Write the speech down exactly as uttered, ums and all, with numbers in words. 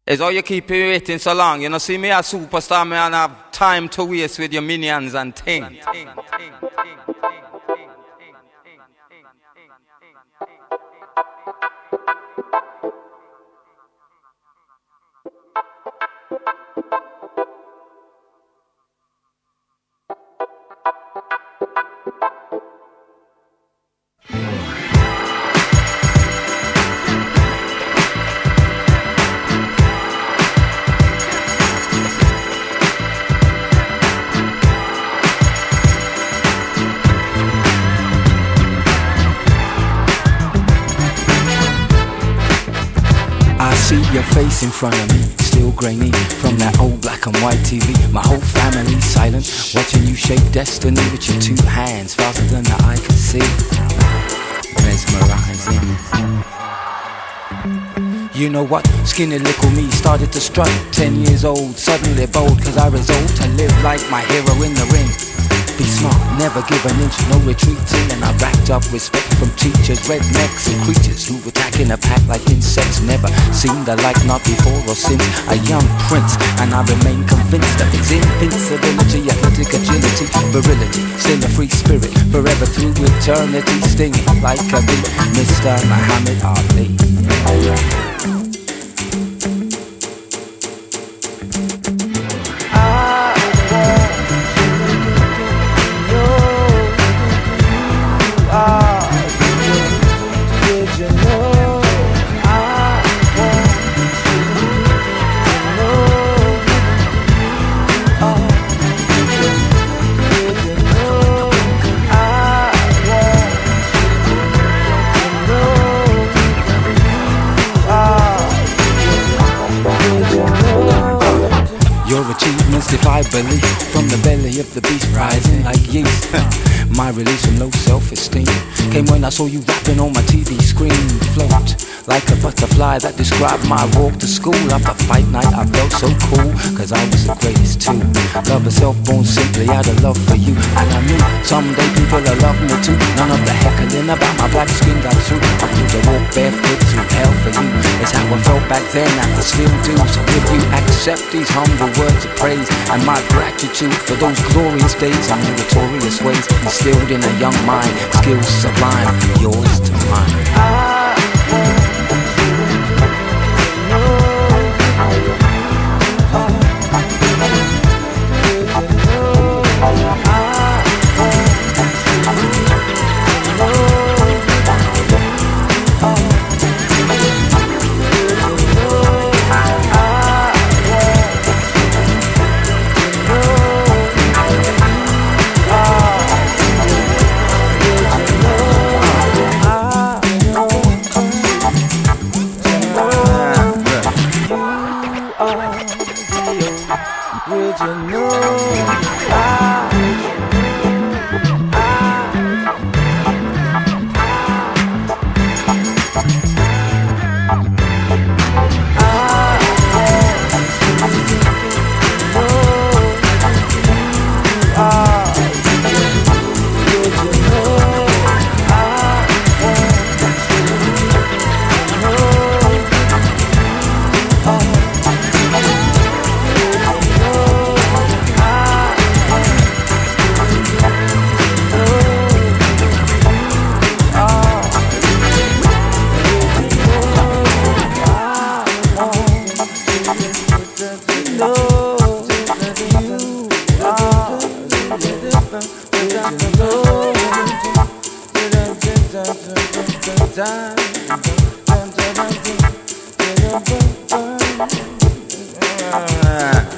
It's all you keep me waiting so long. You know, see me a superstar, me and have time to waste with your minions and things. Your face in front of me, still grainy from that old black and white T V. My whole family silent, watching you shape destiny with your two hands, faster than the eye can see. Mesmerizing. You know what? Skinny little me started to strut. Ten years old, suddenly bold, cause I resolved to live like my hero in the ring. Be smart, never give an inch, no retreating. And I racked up respect from teachers, rednecks and creatures who attack in a pack like insects. Never seen the like, not before or since. A young prince, and I remain convinced of his invincibility, athletic agility, virility. Still a free spirit, forever through eternity, stinging like a bee. Mister Muhammad Ali. Defy belief from the belly of the beast, rising like yeast. My release from low self-esteem came when I saw you rapping on my T V screen. Float like a butterfly that described my walk to school. After fight night I felt so cool, cause I was the greatest too. Love herself born simply out of love for you. And I knew someday people will love me too. None of the heckling about my black skin got through. I could have walked barefoot through hell for you. It's how I felt back then and I still do. So if you accept these humble words of praise and my gratitude for those glorious days and meritorious ways instilled in a young mind, skills sublime, yours to mine. Ah.